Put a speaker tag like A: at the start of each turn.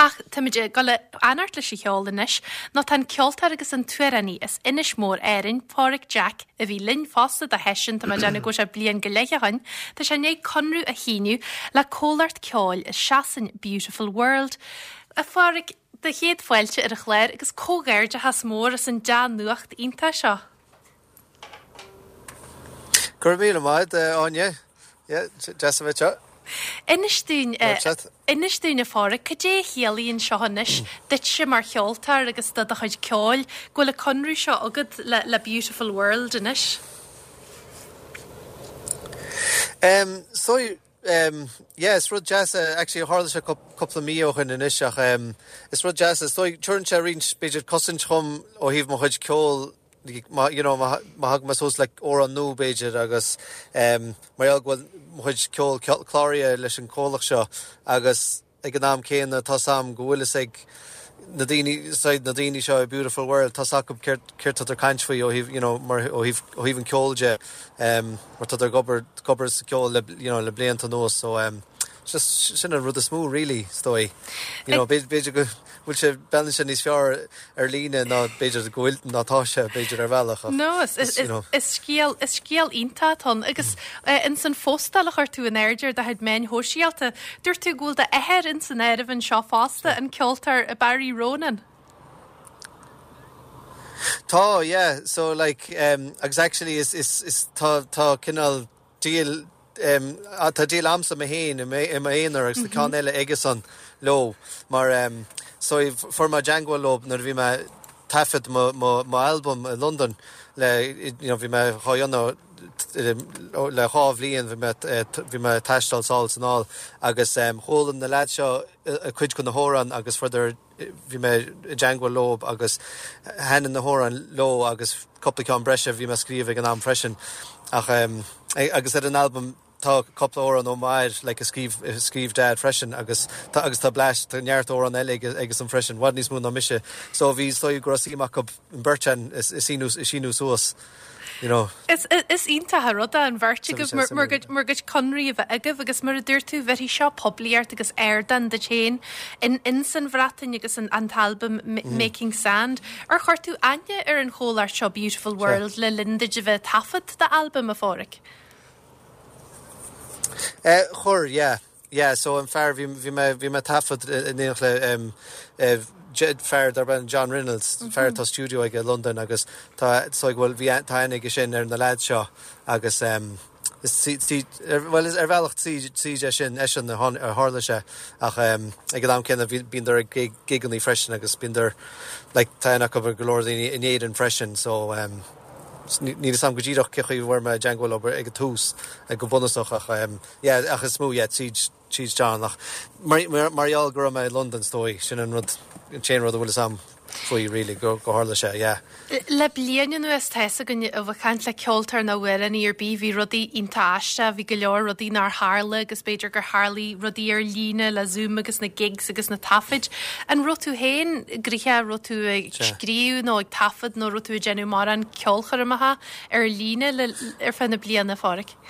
A: Ach, Timid golle anart leis cheol inis, ná tan ceoltar agus an tuiraní is inis mór éirin Páric Jack a bhí linn fásta a hesin tá déna go se blian goléige hain, Tá sé né conrú a híniu le cólart ceáil is seasan Beautiful World. A Páric de héad foiilte ar a chléir agus cógéirde has mór as an dean nuacht ínta seo.
B: Curbíle maid, Anya. Yeah, just a bit shot.
A: Inis dún a fára, cadé chéalaíonn seo hanis, dit sé mar cheoltar agus dad a chuid ceáil, go le conrú seo agad le Beautiful World inis?
B: It's rud jazz actually hardly a couple of mio in initiach it's rud jazz so turn cha reach beidir cousin chum ó híh mo chuid ceol ma hag mas hos like or an no beidir agus mar agwal chuid ceol chlária leis an cólach seo agus ag an am céanna tá sam go bhfuil ag Nadini seo a Beautiful World tá sacm ceirt ar caint faoi ó híh an ceolge mar tá ar gobar ceol le blianta nós so just sin a rud a smú really stoi beidir go bhfuil sé ben sin níos fear ar líne ná beidir gohfuil nátá se beidir ar bhealach.
A: No, is scéal ínta tón agus in san fóstalach ar tú an airdir de head men hóisialta dúir tú gúil de éir in san éirih an seo fásta an ceoltar a Barry Ronan.
B: Tá, yeah, so like actually is tá cinál díal tá díal amsa a héin i héanaar agus tá eile aige san lo mar so for my Django lob nar bhí me tafid má album in London le bhí me choanna le chábhlíon bhí me taistal sáils an all agus hólan na leid seo a chuid chun na hóran agus fuidir bhí me Django lob agus henan na hóran lo agus coppla breise bhí me scríomh an am freisin ach agus an album tá couple óra nó mair le a scríb dad freisin agus tá bleis tá neart óra an eile agus an freisin wad níos mú na mise so bhí stoi grosíach in Berchan is sinú suas
A: Is ínta harroda an bhirte agus mar go conraí a bheith agah agus mar a dúir tú bheití seo poblíart agus airdan de chéin in san bhratain agus an talbum Making Sand ar chuir tú aine ar an chólar seo Beautiful World le Linda de bheith tafad de album a fóric.
B: Chur, yeah, so in fair vi me tafod in le Jed fair dar ben John Reynolds fair to studio ag London agus tá so ghfuil vi tainnig sin ar na lad seo agus is bhealach tí sin eisian na hála se ach ag am cinna bín ar giganí freisin agus bín ar tainach go golódaí in éidir freisin so ní sam go ddíach cechaí bhfuir me Django obair ag tús ag go bunasach ach ach is smú tíd John ach marall go me London stoi sin an rud an chéan rud a bhfuil sam faoi rilí go hála se, yeah.
A: Le blianú is teasa gonne a bhchaint le ceoltar na bhfuan ar bí hí rudaí intáiste bhí go leor rudaí nar hála agus beidir gur hálaí rudaí ar líne le Zoom agus na gigs agus na tafid an rotú héin gríthe rotú ag scríú nó ag tafid nó rotú genú mar an ceolchar amatha ar líne ar fanna blian na fáric.